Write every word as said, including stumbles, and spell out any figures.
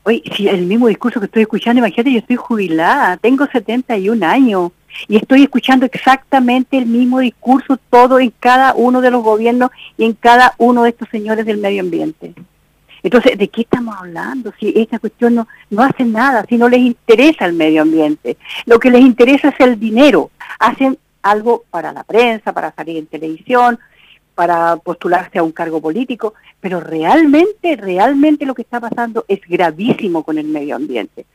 Oye, si el mismo discurso que estoy escuchando, imagínate, yo estoy jubilada, tengo setenta y un años y estoy escuchando exactamente el mismo discurso, todo en cada uno de los gobiernos y en cada uno de estos señores del medio ambiente. Entonces, ¿de qué estamos hablando? Si esta cuestión no, no hace nada, si no les interesa el medio ambiente. Lo que les interesa es el dinero. Hacen algo para la prensa, para salir en televisión, para postularse a un cargo político, pero realmente, realmente lo que está pasando es gravísimo con el medio ambiente.